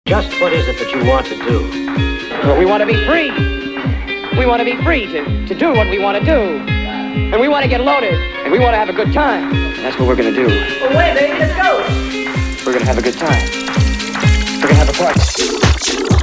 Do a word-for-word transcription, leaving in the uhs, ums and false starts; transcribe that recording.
Just what is it that you want to do? Well, we want to be free. We want to be free to, to do what we want to do. And we want to get loaded. And we want to have a good time. And that's what we're going to do. Well, wait, baby, let's go. We're going to have a good time. We're going to have a party.